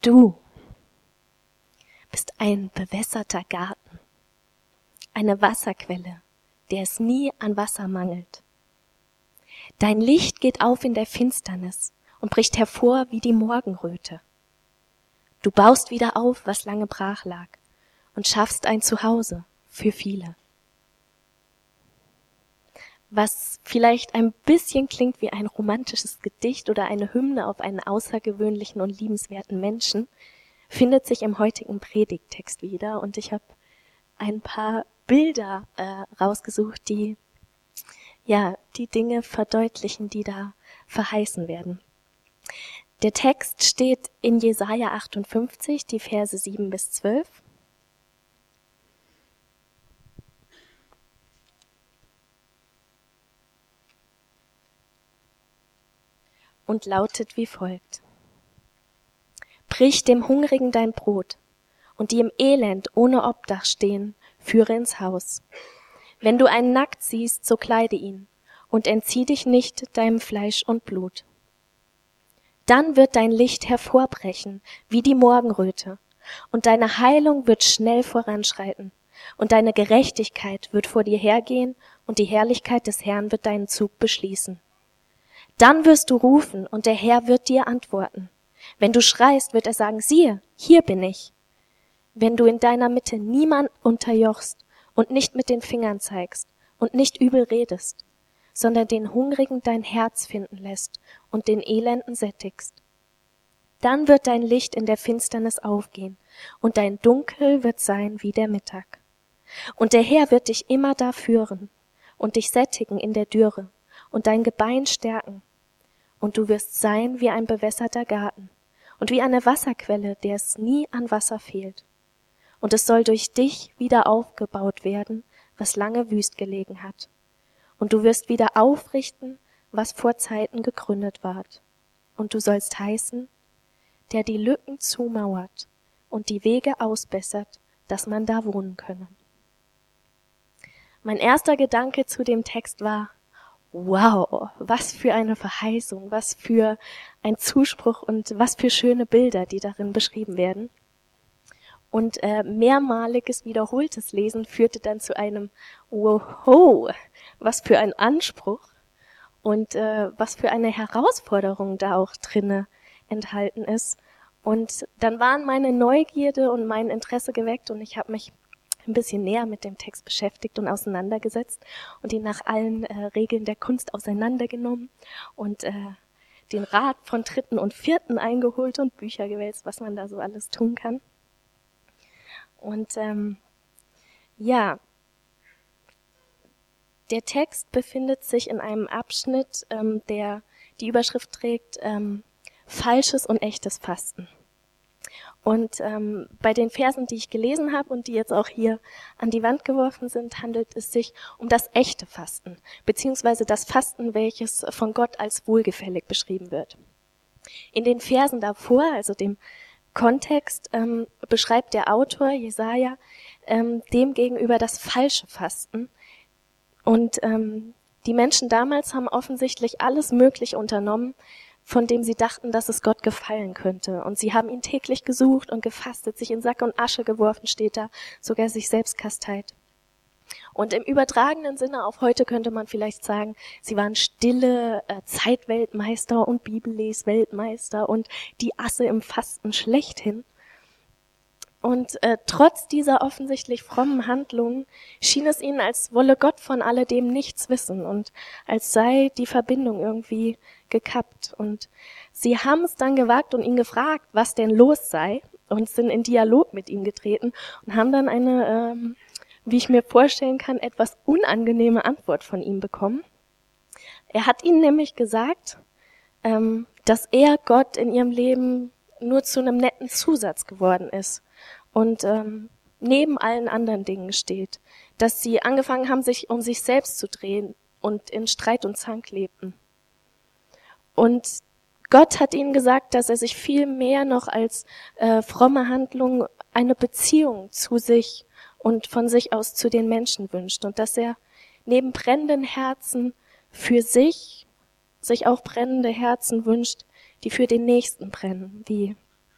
Du bist ein bewässerter Garten, eine Wasserquelle, der es nie an Wasser mangelt. Dein Licht geht auf in der Finsternis und bricht hervor wie die Morgenröte. Du baust wieder auf, was lange brach lag, und schaffst ein Zuhause für viele. Was vielleicht ein bisschen klingt wie ein romantisches Gedicht oder eine Hymne auf einen außergewöhnlichen und liebenswerten Menschen, findet sich im heutigen Predigttext wieder. Und ich habe ein paar Bilder rausgesucht, die die Dinge verdeutlichen, die da verheißen werden. Der Text steht in Jesaja 58, die Verse 7 bis 12. Und lautet wie folgt: Brich dem Hungrigen dein Brot, und die im Elend ohne Obdach stehen, führe ins Haus. Wenn du einen nackt siehst, so kleide ihn, und entzieh dich nicht deinem Fleisch und Blut. Dann wird dein Licht hervorbrechen, wie die Morgenröte, und deine Heilung wird schnell voranschreiten, und deine Gerechtigkeit wird vor dir hergehen, und die Herrlichkeit des Herrn wird deinen Zug beschließen. Dann wirst du rufen, und der Herr wird dir antworten. Wenn du schreist, wird er sagen, siehe, hier bin ich. Wenn du in deiner Mitte niemand unterjochst und nicht mit den Fingern zeigst und nicht übel redest, sondern den Hungrigen dein Herz finden lässt und den Elenden sättigst, dann wird dein Licht in der Finsternis aufgehen und dein Dunkel wird sein wie der Mittag. Und der Herr wird dich immer da führen und dich sättigen in der Dürre und dein Gebein stärken. Und du wirst sein wie ein bewässerter Garten und wie eine Wasserquelle, der es nie an Wasser fehlt. Und es soll durch dich wieder aufgebaut werden, was lange wüst gelegen hat. Und du wirst wieder aufrichten, was vor Zeiten gegründet ward. Und du sollst heißen, der die Lücken zumauert und die Wege ausbessert, dass man da wohnen könne. Mein erster Gedanke zu dem Text war: Wow, was für eine Verheißung, was für ein Zuspruch und was für schöne Bilder, die darin beschrieben werden. Und mehrmaliges wiederholtes Lesen führte dann zu einem Wow, was für ein Anspruch und was für eine Herausforderung da auch drinne enthalten ist. Und dann waren meine Neugierde und mein Interesse geweckt und ich habe mich ein bisschen näher mit dem Text beschäftigt und auseinandergesetzt und ihn nach allen Regeln der Kunst auseinandergenommen und den Rat von Dritten und Vierten eingeholt und Bücher gewälzt, was man da so alles tun kann. Und der Text befindet sich in einem Abschnitt, der die Überschrift trägt, falsches und echtes Fasten. Und bei den Versen, die ich gelesen habe und die jetzt auch hier an die Wand geworfen sind, handelt es sich um das echte Fasten, beziehungsweise das Fasten, welches von Gott als wohlgefällig beschrieben wird. In den Versen davor, also dem Kontext, beschreibt der Autor Jesaja dem gegenüber das falsche Fasten. Und die Menschen damals haben offensichtlich alles Mögliche unternommen, von dem sie dachten, dass es Gott gefallen könnte. Und sie haben ihn täglich gesucht und gefastet, sich in Sack und Asche geworfen, steht da, sogar sich selbst kasteit. Und im übertragenen Sinne, auf heute könnte man vielleicht sagen, sie waren stille Zeitweltmeister und Bibellesweltmeister und die Asse im Fasten schlechthin. Und trotz dieser offensichtlich frommen Handlungen schien es ihnen, als wolle Gott von alledem nichts wissen und als sei die Verbindung irgendwie gekappt. Und sie haben es dann gewagt und ihn gefragt, was denn los sei, und sind in Dialog mit ihm getreten und haben dann eine, wie ich mir vorstellen kann, etwas unangenehme Antwort von ihm bekommen. Er hat ihnen nämlich gesagt, dass er Gott in ihrem Leben nur zu einem netten Zusatz geworden ist und neben allen anderen Dingen steht, dass sie angefangen haben, sich um sich selbst zu drehen und in Streit und Zank lebten. Und Gott hat ihnen gesagt, dass er sich viel mehr noch als fromme Handlung eine Beziehung zu sich und von sich aus zu den Menschen wünscht und dass er neben brennenden Herzen für sich auch brennende Herzen wünscht, die für den Nächsten brennen, wie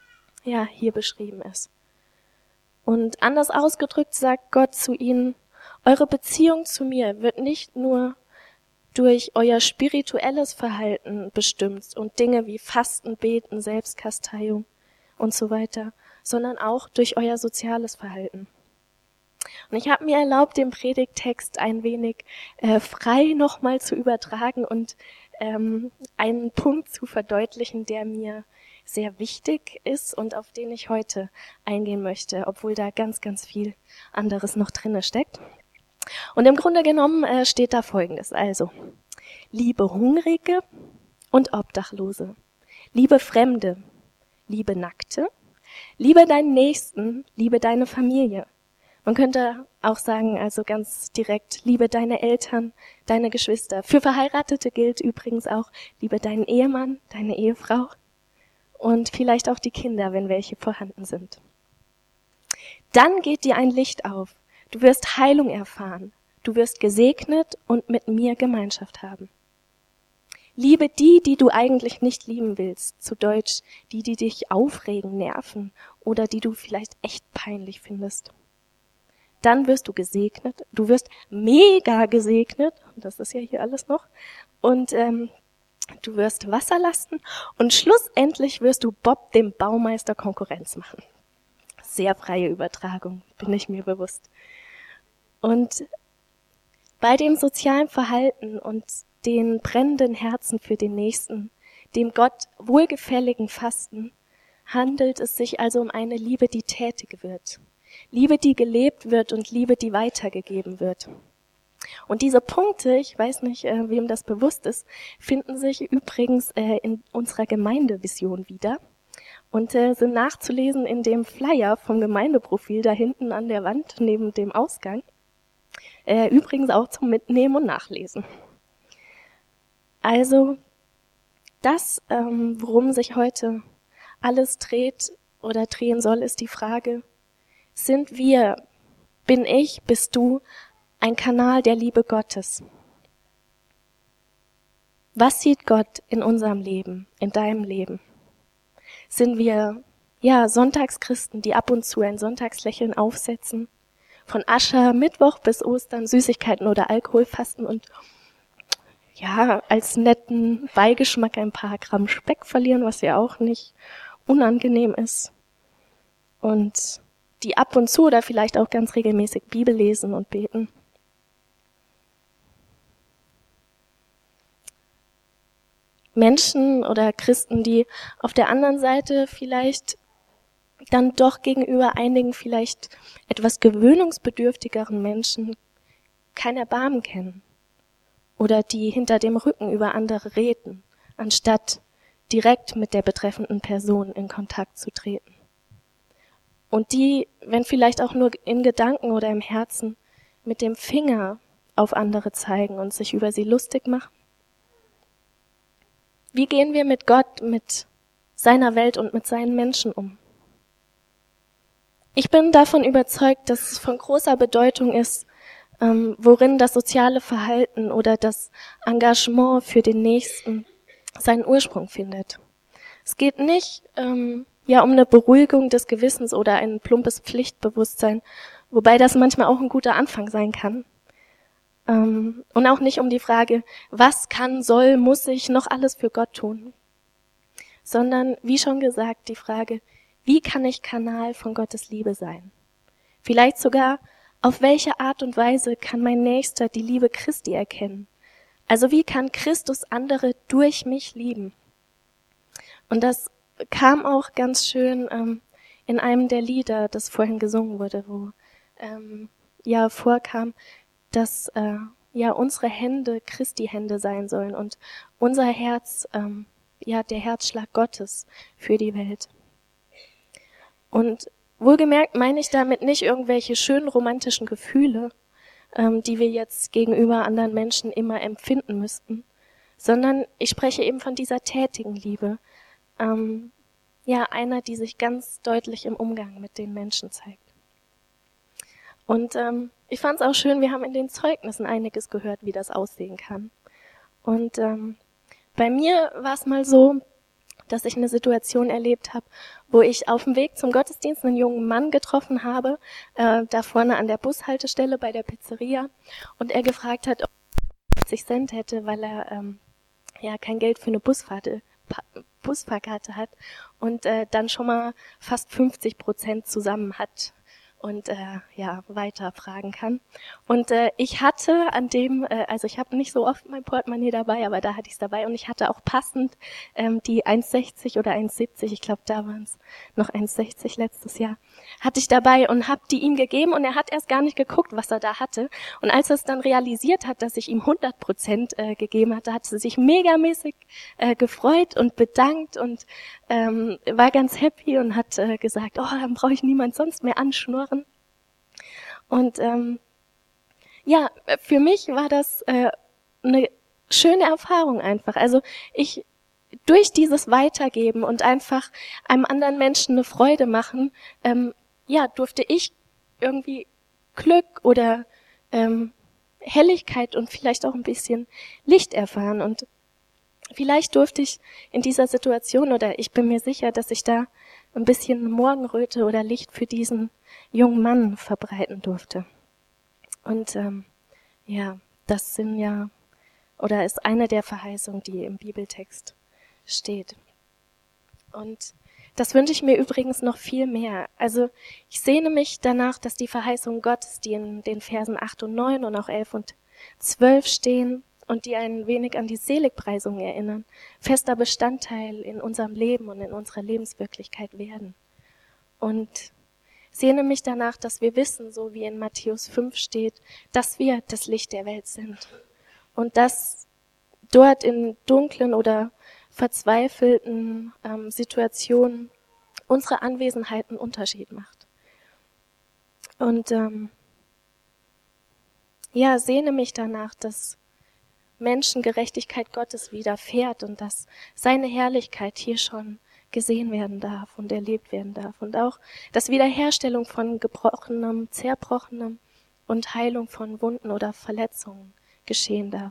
ja hier beschrieben ist. Und anders ausgedrückt sagt Gott zu ihnen, eure Beziehung zu mir wird nicht nur durch euer spirituelles Verhalten bestimmt und Dinge wie Fasten, Beten, Selbstkasteiung und so weiter, sondern auch durch euer soziales Verhalten. Und ich habe mir erlaubt, den Predigttext ein wenig frei nochmal zu übertragen und einen Punkt zu verdeutlichen, der mir sehr wichtig ist und auf den ich heute eingehen möchte, obwohl da ganz, ganz viel anderes noch drinne steckt. Und im Grunde genommen steht da Folgendes, also: Liebe Hungrige und Obdachlose, liebe Fremde, liebe Nackte, liebe deinen Nächsten, liebe deine Familie. Man könnte auch sagen, also ganz direkt, liebe deine Eltern, deine Geschwister. Für Verheiratete gilt übrigens auch, liebe deinen Ehemann, deine Ehefrau und vielleicht auch die Kinder, wenn welche vorhanden sind. Dann geht dir ein Licht auf. Du wirst Heilung erfahren. Du wirst gesegnet und mit mir Gemeinschaft haben. Liebe die, die du eigentlich nicht lieben willst. Zu Deutsch, die dich aufregen, nerven oder die du vielleicht echt peinlich findest. Dann wirst du gesegnet. Du wirst mega gesegnet. Das ist ja hier alles noch. Und du wirst Wasser lasten und schlussendlich wirst du Bob, dem Baumeister, Konkurrenz machen. Sehr freie Übertragung, bin ich mir bewusst. Und bei dem sozialen Verhalten und den brennenden Herzen für den Nächsten, dem Gott wohlgefälligen Fasten, handelt es sich also um eine Liebe, die tätig wird. Liebe, die gelebt wird und Liebe, die weitergegeben wird. Und diese Punkte, ich weiß nicht, wem das bewusst ist, finden sich übrigens in unserer Gemeindevision wieder und sind nachzulesen in dem Flyer vom Gemeindeprofil da hinten an der Wand neben dem Ausgang. Übrigens auch zum Mitnehmen und Nachlesen. Also das, worum sich heute alles dreht oder drehen soll, ist die Frage: Sind wir, bin ich, bist du ein Kanal der Liebe Gottes? Was sieht Gott in unserem Leben, in deinem Leben? Sind wir, Sonntagschristen, die ab und zu ein Sonntagslächeln aufsetzen, von Aschermittwoch bis Ostern Süßigkeiten oder Alkohol fasten und als netten Beigeschmack ein paar Gramm Speck verlieren, was ja auch nicht unangenehm ist. Und die ab und zu oder vielleicht auch ganz regelmäßig Bibel lesen und beten. Menschen oder Christen, die auf der anderen Seite vielleicht dann doch gegenüber einigen vielleicht etwas gewöhnungsbedürftigeren Menschen kein Erbarmen kennen. Oder die hinter dem Rücken über andere reden, anstatt direkt mit der betreffenden Person in Kontakt zu treten. Und die, wenn vielleicht auch nur in Gedanken oder im Herzen, mit dem Finger auf andere zeigen und sich über sie lustig machen. Wie gehen wir mit Gott, mit seiner Welt und mit seinen Menschen um? Ich bin davon überzeugt, dass es von großer Bedeutung ist, worin das soziale Verhalten oder das Engagement für den Nächsten seinen Ursprung findet. Es geht nicht um eine Beruhigung des Gewissens oder ein plumpes Pflichtbewusstsein, wobei das manchmal auch ein guter Anfang sein kann. Und auch nicht um die Frage, was kann, soll, muss ich noch alles für Gott tun, sondern, wie schon gesagt, die Frage, wie kann ich Kanal von Gottes Liebe sein? Vielleicht sogar, auf welche Art und Weise kann mein Nächster die Liebe Christi erkennen? Also wie kann Christus andere durch mich lieben? Und das kam auch ganz schön in einem der Lieder, das vorhin gesungen wurde, wo vorkam, dass unsere Hände Christi Hände sein sollen und unser Herz der Herzschlag Gottes für die Welt. Und wohlgemerkt meine ich damit nicht irgendwelche schönen romantischen Gefühle, die wir jetzt gegenüber anderen Menschen immer empfinden müssten, sondern ich spreche eben von dieser tätigen Liebe, einer, die sich ganz deutlich im Umgang mit den Menschen zeigt. Und ich fand es auch schön, wir haben in den Zeugnissen einiges gehört, wie das aussehen kann. Und bei mir war es mal so, dass ich eine Situation erlebt habe, wo ich auf dem Weg zum Gottesdienst einen jungen Mann getroffen habe, da vorne an der Bushaltestelle bei der Pizzeria, und er gefragt hat, ob er 50 Cent hätte, weil er kein Geld für eine Busfahrkarte hat und dann schon mal fast 50% zusammen hat und weiter fragen kann. Und ich hatte an dem, also ich habe nicht so oft mein Portemonnaie dabei, aber da hatte ich es dabei, und ich hatte auch passend die 1,60 oder 1,70, ich glaube, da waren es noch 1,60 letztes Jahr, hatte ich dabei und habe die ihm gegeben, und er hat erst gar nicht geguckt, was er da hatte. Und als er es dann realisiert hat, dass ich ihm 100% gegeben hatte, hat er sich megamäßig gefreut und bedankt und war ganz happy und hat gesagt, oh, dann brauche ich niemand sonst mehr anschnurren. Und für mich war das eine schöne Erfahrung einfach. Also durch dieses Weitergeben und einfach einem anderen Menschen eine Freude machen, durfte ich irgendwie Glück oder Helligkeit und vielleicht auch ein bisschen Licht erfahren. Und vielleicht durfte ich in dieser Situation, oder ich bin mir sicher, dass ich da ein bisschen Morgenröte oder Licht für diesen jungen Mann verbreiten durfte. Und das ist eine der Verheißungen, die im Bibeltext steht. Und das wünsche ich mir übrigens noch viel mehr. Also ich sehne mich danach, dass die Verheißungen Gottes, die in den Versen 8 und 9 und auch 11 und 12 stehen und die ein wenig an die Seligpreisungen erinnern, fester Bestandteil in unserem Leben und in unserer Lebenswirklichkeit werden. Und sehne mich danach, dass wir wissen, so wie in Matthäus 5 steht, dass wir das Licht der Welt sind. Und dass dort in dunklen oder verzweifelten Situationen unsere Anwesenheit einen Unterschied macht. Und sehne mich danach, dass Menschengerechtigkeit Gottes widerfährt und dass seine Herrlichkeit hier schon gesehen werden darf und erlebt werden darf. Und auch, dass Wiederherstellung von Gebrochenem, Zerbrochenem und Heilung von Wunden oder Verletzungen geschehen darf.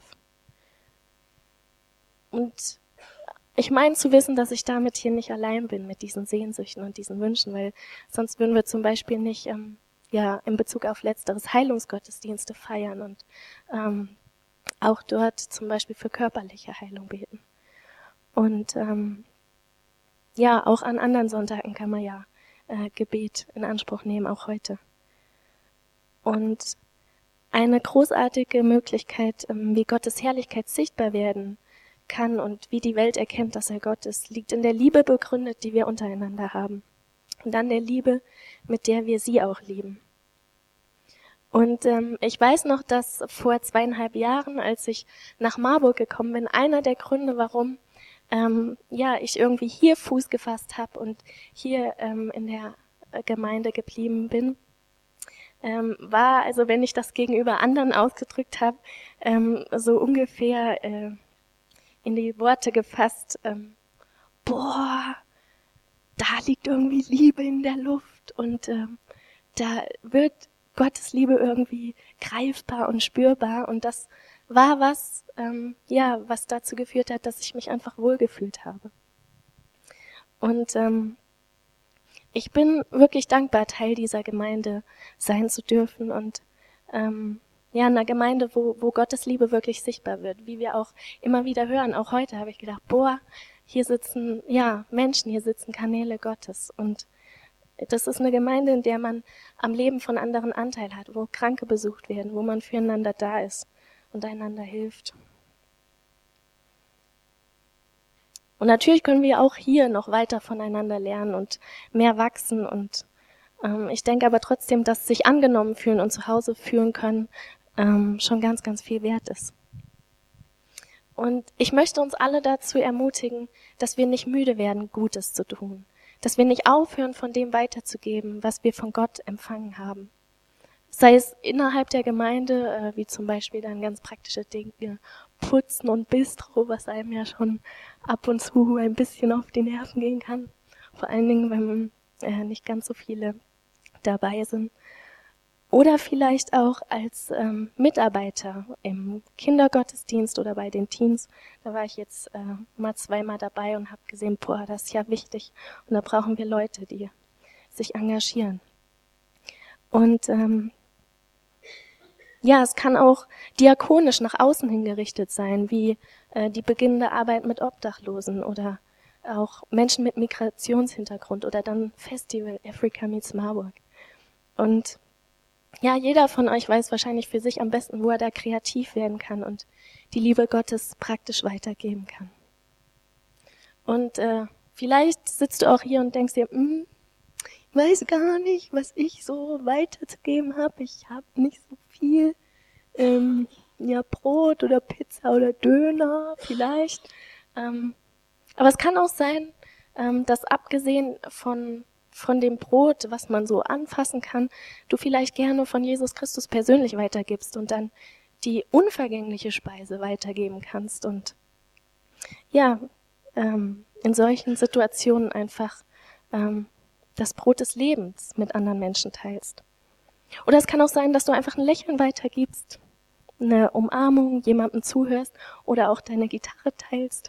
Und ich meine zu wissen, dass ich damit hier nicht allein bin mit diesen Sehnsüchten und diesen Wünschen, weil sonst würden wir zum Beispiel nicht in Bezug auf Letzteres Heilungsgottesdienste feiern und auch dort zum Beispiel für körperliche Heilung beten. Und auch an anderen Sonntagen kann man Gebet in Anspruch nehmen, auch heute. Und eine großartige Möglichkeit, wie Gottes Herrlichkeit sichtbar werden kann und wie die Welt erkennt, dass er Gott ist, liegt in der Liebe begründet, die wir untereinander haben. Und dann der Liebe, mit der wir sie auch lieben. Und ich weiß noch, dass vor 2,5 Jahren, als ich nach Marburg gekommen bin, einer der Gründe, warum ich irgendwie hier Fuß gefasst habe und hier in der Gemeinde geblieben bin, war, also wenn ich das gegenüber anderen ausgedrückt habe, so ungefähr in die Worte gefasst, da liegt irgendwie Liebe in der Luft und da wird Gottes Liebe irgendwie greifbar und spürbar, und das war was dazu geführt hat, dass ich mich einfach wohlgefühlt habe. Und ich bin wirklich dankbar, Teil dieser Gemeinde sein zu dürfen und einer Gemeinde, wo Gottes Liebe wirklich sichtbar wird, wie wir auch immer wieder hören. Auch heute habe ich gedacht, hier sitzen Menschen, hier sitzen Kanäle Gottes, und das ist eine Gemeinde, in der man am Leben von anderen Anteil hat, wo Kranke besucht werden, wo man füreinander da ist und einander hilft. Und natürlich können wir auch hier noch weiter voneinander lernen und mehr wachsen. Und ich denke aber trotzdem, dass sich angenommen fühlen und zu Hause fühlen können schon ganz, ganz viel wert ist. Und ich möchte uns alle dazu ermutigen, dass wir nicht müde werden, Gutes zu tun. Dass wir nicht aufhören, von dem weiterzugeben, was wir von Gott empfangen haben. Sei es innerhalb der Gemeinde, wie zum Beispiel dann ganz praktische Dinge, Putzen und Bistro, was einem ja schon ab und zu ein bisschen auf die Nerven gehen kann. Vor allen Dingen, wenn nicht ganz so viele dabei sind. Oder vielleicht auch als Mitarbeiter im Kindergottesdienst oder bei den Teens. Da war ich jetzt mal zweimal dabei und habe gesehen, boah, das ist ja wichtig. Und da brauchen wir Leute, die sich engagieren. Und ja, es kann auch diakonisch nach außen hingerichtet sein, wie die beginnende Arbeit mit Obdachlosen oder auch Menschen mit Migrationshintergrund oder dann Festival Africa Meets Marburg. Und ja, jeder von euch weiß wahrscheinlich für sich am besten, wo er da kreativ werden kann und die Liebe Gottes praktisch weitergeben kann. Und vielleicht sitzt du auch hier und denkst dir, ich weiß gar nicht, was ich so weiterzugeben habe. Ich habe nicht so viel. Ja, Brot oder Pizza oder Döner vielleicht. Aber es kann auch sein, dass abgesehen von dem Brot, was man so anfassen kann, du vielleicht gerne von Jesus Christus persönlich weitergibst und dann die unvergängliche Speise weitergeben kannst und ja, in solchen Situationen einfach das Brot des Lebens mit anderen Menschen teilst. Oder es kann auch sein, dass du einfach ein Lächeln weitergibst, eine Umarmung, jemandem zuhörst oder auch deine Gitarre teilst.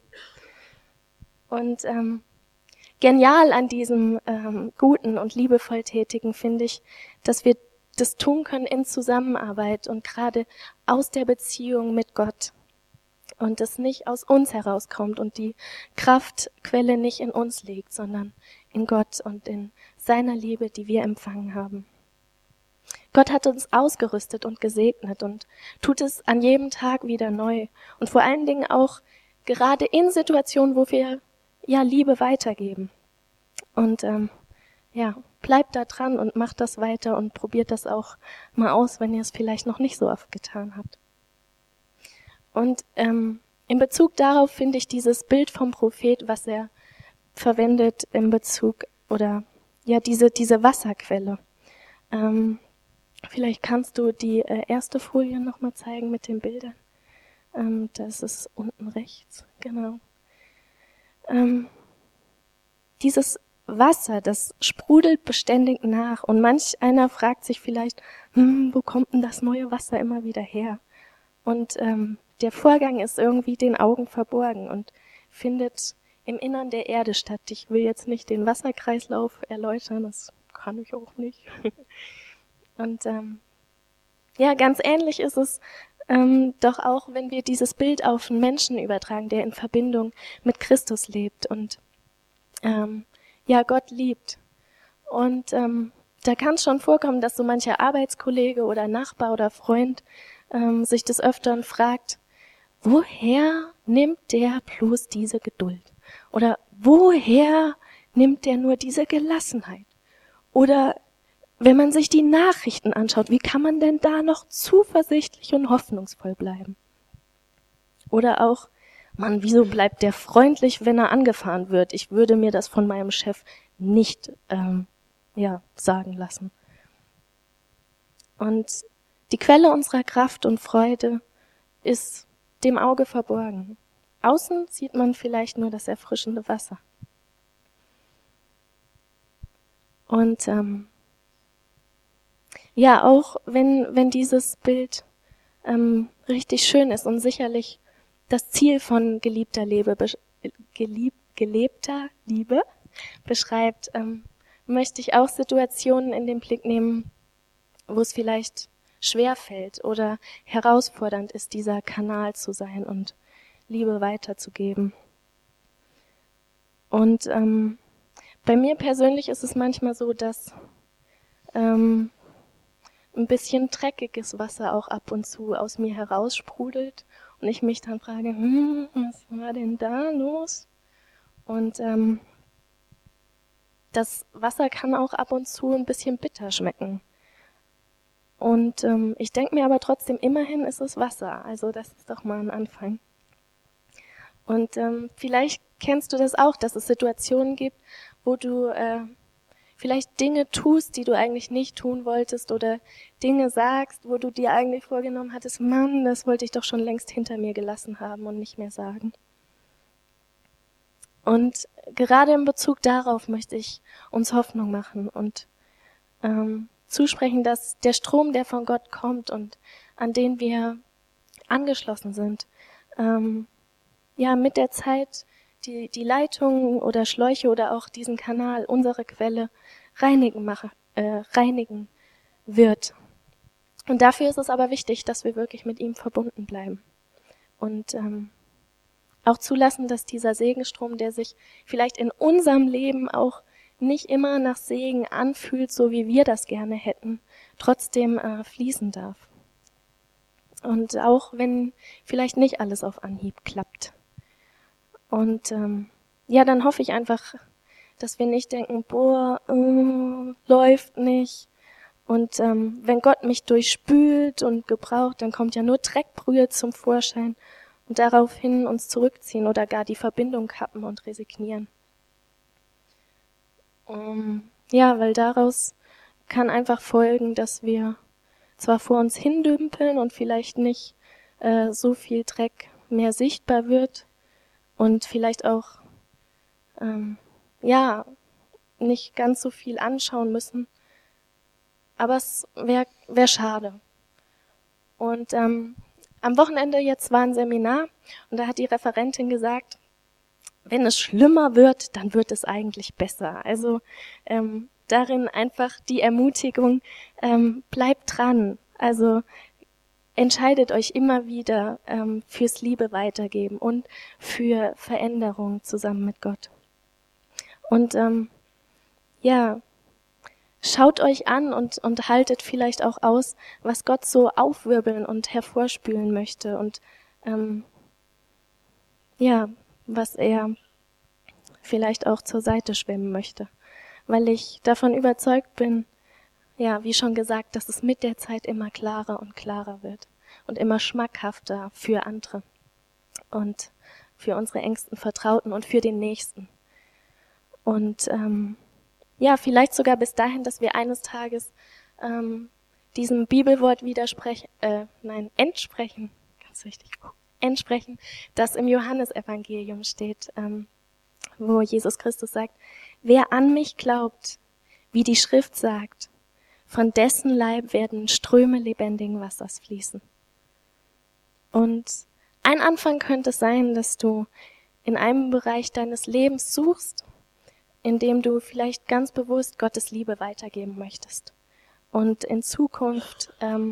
Und genial an diesem guten und liebevoll Tätigen finde ich, dass wir das tun können in Zusammenarbeit und gerade aus der Beziehung mit Gott. Und das nicht aus uns herauskommt und die Kraftquelle nicht in uns liegt, sondern in Gott und in seiner Liebe, die wir empfangen haben. Gott hat uns ausgerüstet und gesegnet und tut es an jedem Tag wieder neu. Und vor allen Dingen auch gerade in Situationen, wo wir ja Liebe weitergeben. Und ja, bleibt da dran und macht das weiter und probiert das auch mal aus, wenn ihr es vielleicht noch nicht so oft getan habt. Und in Bezug darauf finde ich dieses Bild vom Prophet, was er verwendet in Bezug oder ja diese Wasserquelle. Vielleicht kannst du die erste Folie nochmal zeigen mit den Bildern. Das ist unten rechts, genau. Dieses Wasser, das sprudelt beständig nach und manch einer fragt sich vielleicht, wo kommt denn das neue Wasser immer wieder her? Und der Vorgang ist irgendwie den Augen verborgen und findet im Innern der Erde statt. Ich will jetzt nicht den Wasserkreislauf erläutern, das kann ich auch nicht. Und ja, ganz ähnlich ist es doch auch, wenn wir dieses Bild auf einen Menschen übertragen, der in Verbindung mit Christus lebt und ja, Gott liebt. Und da kann es schon vorkommen, dass so mancher Arbeitskollege oder Nachbar oder Freund sich des Öfteren fragt, woher nimmt der bloß diese Geduld? Oder woher nimmt der nur diese Gelassenheit? Oder wenn man sich die Nachrichten anschaut, wie kann man denn da noch zuversichtlich und hoffnungsvoll bleiben? Oder auch, Mann, wieso bleibt der freundlich, wenn er angefahren wird? Ich würde mir das von meinem Chef nicht sagen lassen. Und die Quelle unserer Kraft und Freude ist dem Auge verborgen. Außen sieht man vielleicht nur das erfrischende Wasser. Und ja, auch wenn dieses Bild richtig schön ist und sicherlich das Ziel von gelebter Liebe beschreibt, möchte ich auch Situationen in den Blick nehmen, wo es vielleicht schwer fällt oder herausfordernd ist, dieser Kanal zu sein und Liebe weiterzugeben. Und bei mir persönlich ist es manchmal so, dass ein bisschen dreckiges Wasser auch ab und zu aus mir heraussprudelt und ich mich dann frage, was war denn da los? Und das Wasser kann auch ab und zu ein bisschen bitter schmecken. Und ich denke mir aber trotzdem, immerhin ist es Wasser, also das ist doch mal ein Anfang. Und vielleicht kennst du das auch, dass es Situationen gibt, wo du vielleicht Dinge tust, die du eigentlich nicht tun wolltest oder Dinge sagst, wo du dir eigentlich vorgenommen hattest, Mann, das wollte ich doch schon längst hinter mir gelassen haben und nicht mehr sagen. Und gerade in Bezug darauf möchte ich uns Hoffnung machen und zusprechen, dass der Strom, der von Gott kommt und an den wir angeschlossen sind, mit der Zeit die Leitungen oder Schläuche oder auch diesen Kanal, unsere Quelle, reinigen wird. Und dafür ist es aber wichtig, dass wir wirklich mit ihm verbunden bleiben. Und auch zulassen, dass dieser Segenstrom, der sich vielleicht in unserem Leben auch nicht immer nach Segen anfühlt, so wie wir das gerne hätten, trotzdem fließen darf. Und auch wenn vielleicht nicht alles auf Anhieb klappt. Und dann hoffe ich einfach, dass wir nicht denken, läuft nicht. Und wenn Gott mich durchspült und gebraucht, dann kommt ja nur Dreckbrühe zum Vorschein und daraufhin uns zurückziehen oder gar die Verbindung kappen und resignieren. Weil daraus kann einfach folgen, dass wir zwar vor uns hindümpeln und vielleicht nicht so viel Dreck mehr sichtbar wird und vielleicht auch nicht ganz so viel anschauen müssen, aber es wär schade. Und am Wochenende jetzt war ein Seminar und da hat die Referentin gesagt, wenn es schlimmer wird, dann wird es eigentlich besser. Also darin einfach die Ermutigung, bleibt dran. Also entscheidet euch immer wieder fürs Liebe weitergeben und für Veränderung zusammen mit Gott. Und schaut euch an und haltet vielleicht auch aus, was Gott so aufwirbeln und hervorspülen möchte und was er vielleicht auch zur Seite schwemmen möchte. Weil ich davon überzeugt bin, wie schon gesagt, dass es mit der Zeit immer klarer und klarer wird und immer schmackhafter für andere und für unsere engsten Vertrauten und für den Nächsten. Und vielleicht sogar bis dahin, dass wir eines Tages diesem Bibelwort entsprechen, ganz wichtig, entsprechen, das im Johannesevangelium steht, wo Jesus Christus sagt, wer an mich glaubt, wie die Schrift sagt, von dessen Leib werden Ströme lebendigen Wassers fließen. Und ein Anfang könnte es sein, dass du in einem Bereich deines Lebens suchst, in dem du vielleicht ganz bewusst Gottes Liebe weitergeben möchtest. Und in Zukunft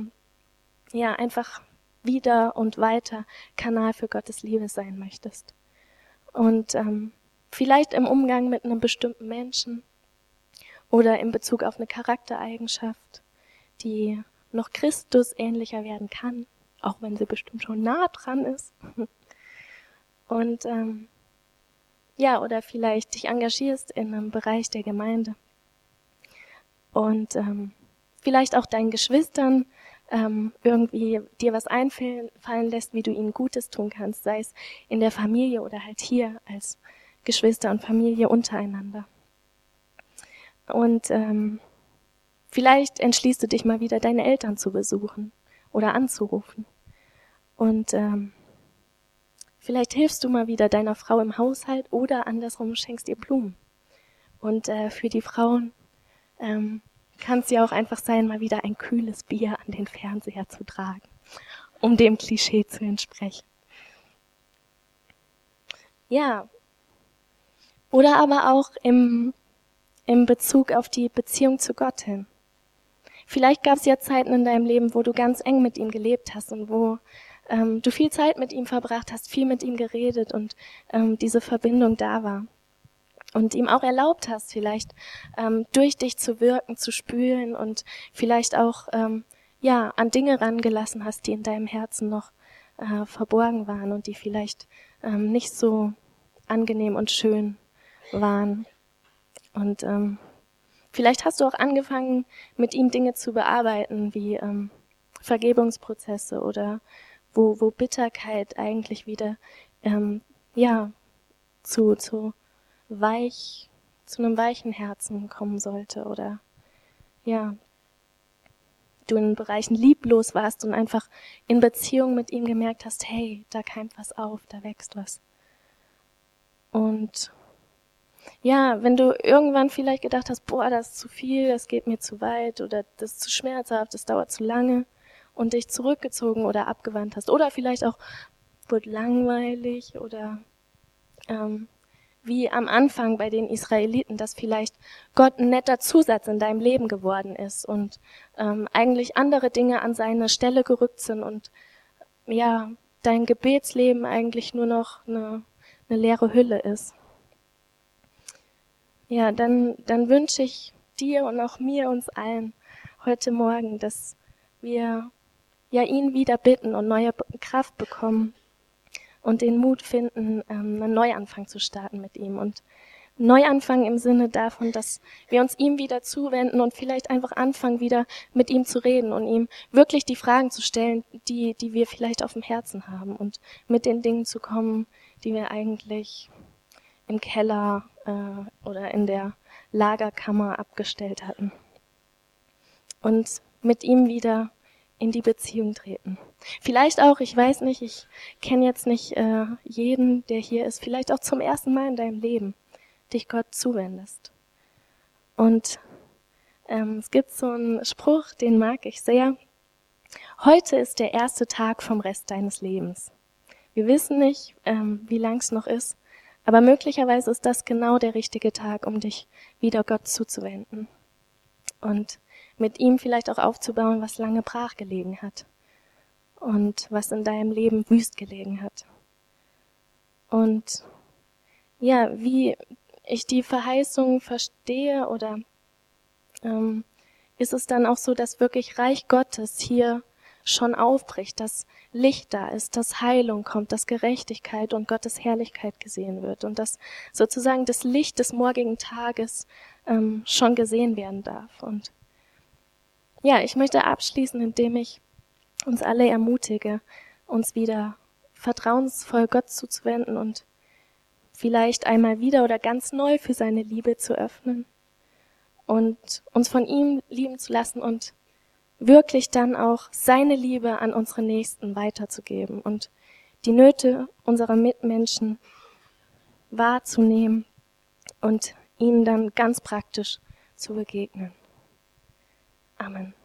einfach wieder und weiter Kanal für Gottes Liebe sein möchtest. Und vielleicht im Umgang mit einem bestimmten Menschen oder in Bezug auf eine Charaktereigenschaft, die noch Christus ähnlicher werden kann, auch wenn sie bestimmt schon nah dran ist. Und oder vielleicht dich engagierst in einem Bereich der Gemeinde und vielleicht auch deinen Geschwistern irgendwie dir was einfallen lässt, wie du ihnen Gutes tun kannst, sei es in der Familie oder halt hier als Geschwister und Familie untereinander. Und vielleicht entschließt du dich mal wieder, deine Eltern zu besuchen oder anzurufen. Und vielleicht hilfst du mal wieder deiner Frau im Haushalt oder andersrum schenkst ihr Blumen. Und für die Frauen kann es ja auch einfach sein, mal wieder ein kühles Bier an den Fernseher zu tragen, um dem Klischee zu entsprechen. Ja, oder aber auch im Bezug auf die Beziehung zu Gott hin. Vielleicht gab es ja Zeiten in deinem Leben, wo du ganz eng mit ihm gelebt hast und wo du viel Zeit mit ihm verbracht hast, viel mit ihm geredet und diese Verbindung da war. Und ihm auch erlaubt hast, vielleicht durch dich zu wirken, zu spülen und vielleicht auch an Dinge rangelassen hast, die in deinem Herzen noch verborgen waren und die vielleicht nicht so angenehm und schön waren. Und vielleicht hast du auch angefangen, mit ihm Dinge zu bearbeiten, wie Vergebungsprozesse oder wo Bitterkeit eigentlich wieder zu einem weichen Herzen kommen sollte oder du in Bereichen lieblos warst und einfach in Beziehung mit ihm gemerkt hast, hey, da keimt was auf, da wächst was. Und ja, wenn du irgendwann vielleicht gedacht hast, boah, das ist zu viel, das geht mir zu weit oder das ist zu schmerzhaft, das dauert zu lange und dich zurückgezogen oder abgewandt hast oder vielleicht auch wird langweilig oder wie am Anfang bei den Israeliten, dass vielleicht Gott ein netter Zusatz in deinem Leben geworden ist und eigentlich andere Dinge an seine Stelle gerückt sind und ja, dein Gebetsleben eigentlich nur noch eine leere Hülle ist. Ja, dann wünsche ich dir und auch mir, uns allen heute Morgen, dass wir ja ihn wieder bitten und neue Kraft bekommen und den Mut finden, einen Neuanfang zu starten mit ihm. Und Neuanfang im Sinne davon, dass wir uns ihm wieder zuwenden und vielleicht einfach anfangen, wieder mit ihm zu reden und ihm wirklich die Fragen zu stellen, die wir vielleicht auf dem Herzen haben und mit den Dingen zu kommen, die wir eigentlich im Keller oder in der Lagerkammer abgestellt hatten. Und mit ihm wieder in die Beziehung treten. Vielleicht auch, ich weiß nicht, ich kenne jetzt nicht jeden, der hier ist, vielleicht auch zum ersten Mal in deinem Leben dich Gott zuwendest. Und es gibt so einen Spruch, den mag ich sehr. Heute ist der erste Tag vom Rest deines Lebens. Wir wissen nicht, wie lang es noch ist, aber möglicherweise ist das genau der richtige Tag, um dich wieder Gott zuzuwenden. Und mit ihm vielleicht auch aufzubauen, was lange brach gelegen hat. Und was in deinem Leben wüst gelegen hat. Und ja, wie ich die Verheißung verstehe oder ist es dann auch so, dass wirklich Reich Gottes hier schon aufbricht, dass Licht da ist, dass Heilung kommt, dass Gerechtigkeit und Gottes Herrlichkeit gesehen wird und dass sozusagen das Licht des morgigen Tages schon gesehen werden darf. Und ja, ich möchte abschließen, indem ich uns alle ermutige, uns wieder vertrauensvoll Gott zuzuwenden und vielleicht einmal wieder oder ganz neu für seine Liebe zu öffnen und uns von ihm lieben zu lassen und wirklich dann auch seine Liebe an unsere Nächsten weiterzugeben und die Nöte unserer Mitmenschen wahrzunehmen und ihnen dann ganz praktisch zu begegnen. Amen.